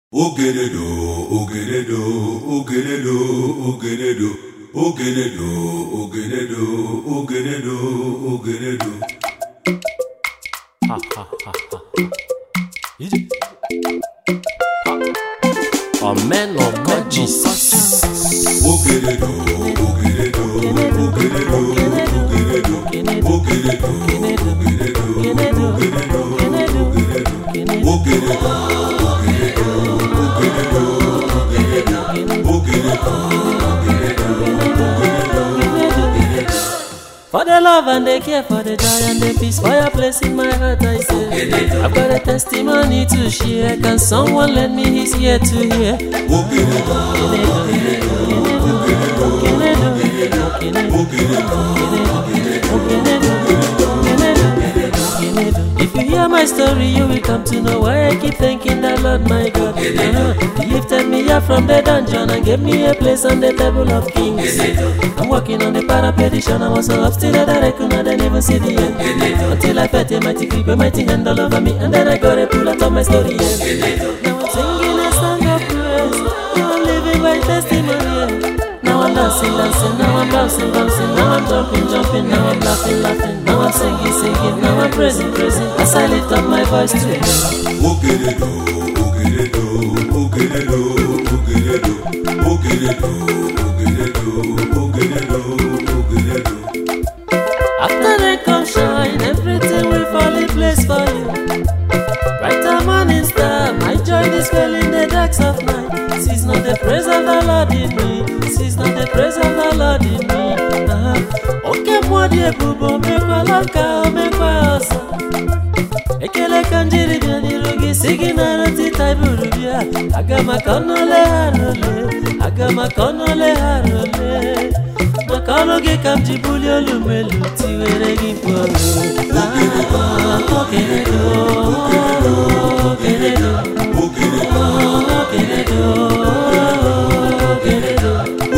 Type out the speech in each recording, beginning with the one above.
Ogeredo, Ogeredo, Ogeredo, Ogeredo, Ogeredo, Ogeredo, Ogeredo, Ogeredo. Ha ha ha ha. Easy. Amen or God Jesus. Ogeredo, Ogeredo, Ogeredo, Ogeredo, Ogeredo, Ogeredo, Ogeredo, Ogeredo, Ogeredo. For the love and the care, for the joy and the peace, for your place in my heart, I say I've got a testimony to share. Can someone lend me his ear to hear? If you hear my story, you will come to know why I keep thanking the Lord my God. He lifted me up from the dungeon and gave me a place on the table of kings. I'm walking on the parapetition, I was so obstinate that I could not even see the end. Until I felt a mighty grip, a mighty hand all over me, and then I got a pull out of my story. Now I'm singing a song of praise, now I'm living by testimony. Now I'm dancing, now I'm bouncing, now I'm jumping, now I'm laughing, now I'm singing, now I'm praising, as I lift up my voice to you. Ogeredo, Ogeredo, Ogeredo, Ogeredo, Ogeredo, Ogeredo, Ogeredo. After they come shine, everything will fall in place for you. Brighter morning star, my joy is filling the darks of night. Sees not the praise of the Lord in me, sees not the praise of the Lord in me. Okay, moi die bubo mekwa laka mekwa osa. Ekele kanjiri biani rugi sigi na roti taiburu bia. Agama konole harole, agama konole harole. Makano ge kamji buli olumelu tiwere gimpolo. Ogeredo, Ogeredo, Ogeredo, Ogeredo,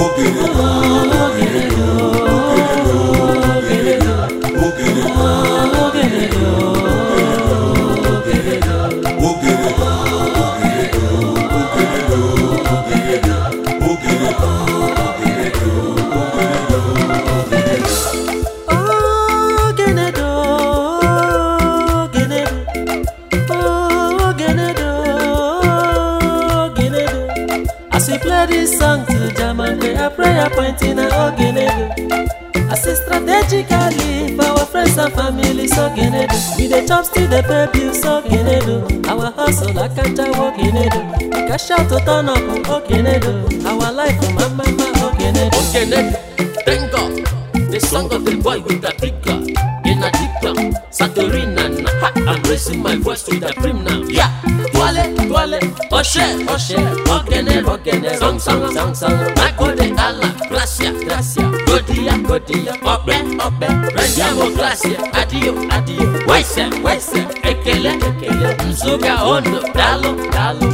As we play this song to jam and play a prayer pointing at Ogeredo. As we strategically for our friends and families, Ogeredo. We the chops to the pay bills, Ogeredo. Our hustle, I can't Ogeredo. We can shout to turn up, Ogeredo. Our life from Mama, Ogeredo. Ogeredo, thank God. The song of the boy with the big car. In a deep tongue, Saturina. I'm raising my voice with the prim now. Yeah. Twale, Oshe, Ogeredo, song, Magode Allah, Gracia, Godia, Obe, Rendiamo Gracia, Adio, Waise, Ekele, Mzuga Ondo, Dalo,